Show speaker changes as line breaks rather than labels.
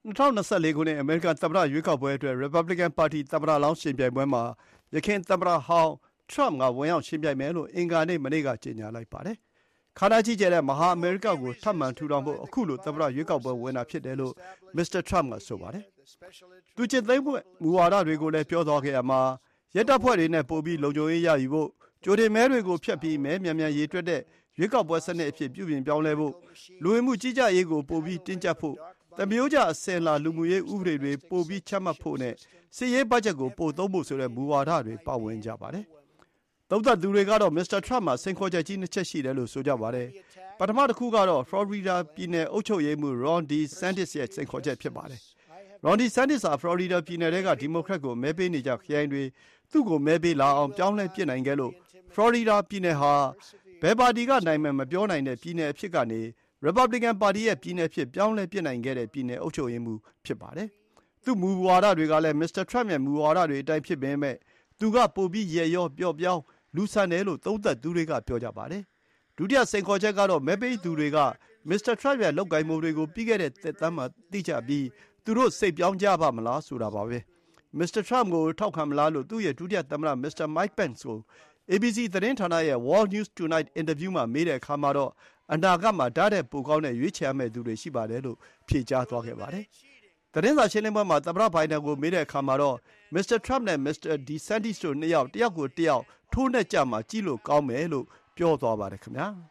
2024 ခုနှစ်အမေရိကန်သမ္မတရွေးကောက်ပွဲအတွက် Republican ပါတီသမ္မတလောင်းယှဉ်ပြိုင်ပွဲမှာယခင်သမ္မတဟောင်း Trump ကဝင်ရောက်ယှဉ်ပြိုင်မယ်လို့အင်္ဂါနေ့မနေ့ကကြေညာလိုက်ပါတယ်။ခမ်းနားကြီးကျယ်တဲ့မဟာအမေရိကကိုထပ်မံထူထောင်ဖို့အခုလိုသမ္မတရွေးကောက်ပွဲဝင်တာဖြစ်တယ်လို့ Mr. Trump ကဆိုပါတယ်။သူကျင့်သုံးမူဝါဒတွေကိုလည်းပြောသွားခဲ့ရမှာရဲတပ်ဖွဲ့တွေနဲ့ပိုပြီးလုံခြုံရေးရယူဖို့ကြိုတင်မဲတွေကိုဖျက်ပြီးမဲမြန်မြန်ရေတွက်တဲ့ရွေးကောက်ပွဲစနစ်အဖြစ်ပြုပြင်ပြောင်းလဲဖို့လူဝင်မှုကြီးကြပ်ရေးကိုပိုပြီးတင်းကျပ်ဖို့သမယိုးကျအစင်လာလူမှုရေးဥပဒေတွေပိုပြီးချမှတ်ဖို့နဲ့စစ်ရေးဘတ်ဂျက်ကိုပိုသုံးဖို့ဆိုတဲ့မူဝါဒတွေပါဝင်ကြပါတယ်။သုံးသပ်သူတွေကတော့ Mr. Trump မှာစိန်ခေါ်ချက်ကြီးနှစ်ချက်ရှိတယ်လို့ဆိုကြပါတယ်။ပထမတစ်ခုကတော့ Florida ပြည်နယ်အုပ်ချုပ်ရေးမှူး Ron DeSantis ရဲ့စိန်ခေါ်ချက်ဖြစ်ပါတယ်။ Ron DeSantis ဟာ Florida ပြည်နယ်ထဲကဒီမိုကရက်ကိုမဲပေးနေကြခရိုင်တွေသူ့ကိုမဲပေးလာအောင်ပြောင်းလဲပစ်နိုင်ခဲ့လို့ Florida ပြည်နယ်ဟာဘယ်ပါတီကနိုင်မယ်မပြောနိုင်တဲ့ပြည်နယ်အဖြစ်ကနေRepublican ပါတီရဲ့ပြည်နယ်ဖြစ်ပြောင်းလဲပြစ်နိုင်ခဲ့တဲ့ပြည်နယ်အုပ်ချုပ်ရေးမှူးဖြစ်ပါတယ်။သူ့မူဝါဒတွေကလည်း Mr. Trump ရဲ့မူဝါဒတွေအတိုင်းဖြစ်ပေမဲ့သူကပိုပြီးရဲရောပျော့ပြောင်းလူဆန်တယ်လို့သုံးသပ်သူတွေကပြောကြပါတယ်။ဒုတိယစိန်ခေါ်ချက်ကတော့မဲပေးသူတွေက Mr. Trump ရဲ့လုပ်ကိုင်မှုတွေကိုပြီးခဲ့တဲ့သက်တမ်းမှာသိကြပြီးသူတို့စိတ်ပြောင်းကြပါမလားဆိုတာပါပဲ။ Mr. Trump ကိုထောက်ခံမလားလို့သူ့ရဲ့ဒုတိယသမ္မတ Mr. Mike Pence ကို ABC သတင်းဌာနရဲ့ World News Tonight အင်တာဗျူးမှာမေးတဲ့အခါမှာတော့အနာဂတ်မှာဓာတ်တဲ့ပိုကောင်းတဲ့ရွေးချယ်ရမယ့်သူတွေရှိပါတယ်လို့ဖြေကြားသွားခဲ့ပါတယ်။သတင်းစာရှင်းလင်းပွဲမှာသမ္မတဘိုင်ဒန်ကိုမေးတဲ့အခါမှာတော့ Mr. Trump နဲ့ Mr. DeSantis တို့နှစ်ယောက်တယောက်ကိုတယောက်ထိုးနှက်ကြမှာကြည့်လို့ကောင်းမယ်လို့ပြောသွားပါတယ်ခင်ဗျာ။